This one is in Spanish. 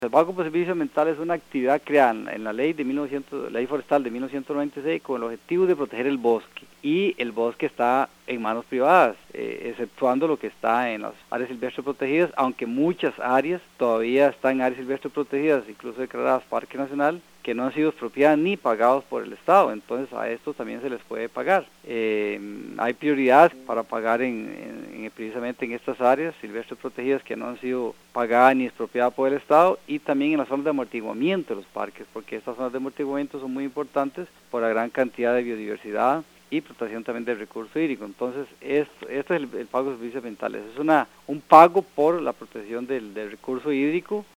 El pago por servicio ambiental es una actividad creada en la ley ley forestal de 1996 con el objetivo de proteger el bosque, y el bosque está en manos privadas, exceptuando lo que está en las áreas silvestres protegidas, aunque muchas áreas todavía están en áreas silvestres protegidas, incluso declaradas Parque Nacional, que no han sido expropiadas ni pagados por el Estado. Entonces a estos también se les puede pagar. Hay prioridades para pagar precisamente en estas áreas silvestres protegidas que no han sido pagadas ni expropiadas por el Estado, y también en las zonas de amortiguamiento de los parques, porque estas zonas de amortiguamiento son muy importantes por la gran cantidad de biodiversidad y protección también del recurso hídrico. Entonces, esto es el pago de servicios ambientales. Es un pago por la protección del recurso hídrico